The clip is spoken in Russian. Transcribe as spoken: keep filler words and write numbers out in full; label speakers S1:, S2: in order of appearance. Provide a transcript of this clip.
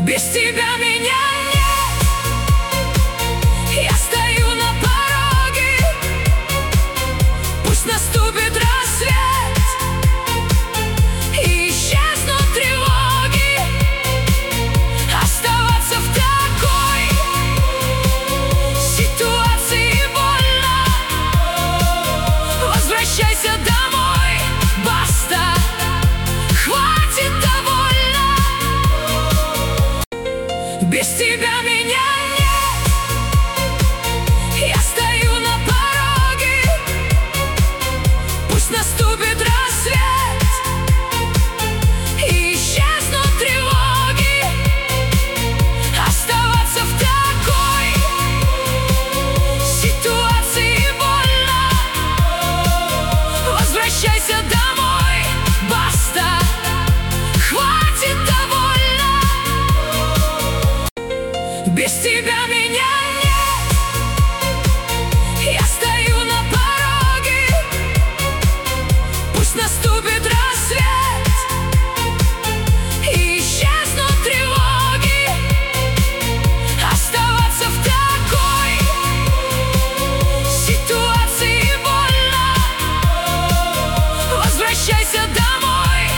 S1: Без тебя меня нет. Я стою на пороге, пусть наступит рассвет и исчезнут тревоги. Оставаться в такой ситуации больно. Возвращайся домой, баста, хватит, довольно. Без тебя меня нет. Я стою на пороге, пусть наступит рассвет и исчезнут тревоги. Оставаться в такой ситуации больно. Возвращайся домой, баста, хватит, довольно. Без тебя меня